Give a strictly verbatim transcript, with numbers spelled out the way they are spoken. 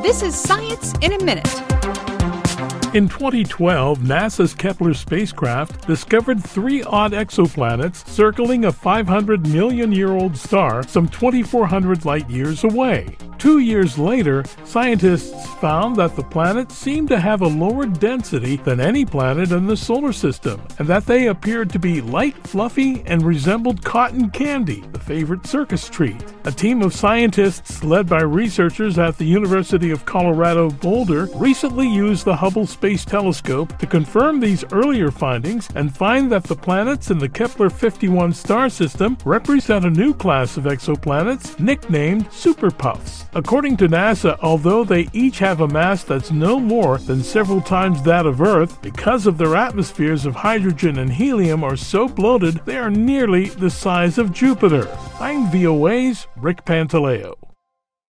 This is Science in a Minute. In twenty twelve, NASA's Kepler spacecraft discovered three odd exoplanets circling a five hundred million year old star some twenty-four hundred light years away. Two years later, scientists found that the planets seemed to have a lower density than any planet in the solar system, and that they appeared to be light, fluffy, and resembled cotton candy, the favorite circus treat. A team of scientists led by researchers at the University of Colorado Boulder recently used the Hubble Space Telescope to confirm these earlier findings and find that the planets in the Kepler fifty-one star system represent a new class of exoplanets nicknamed superpuffs. According to NASA, although they each have a mass that's no more than several times that of Earth, because of their atmospheres of hydrogen and helium are so bloated, they are nearly the size of Jupiter. I'm V O A's Rick Pantaleo.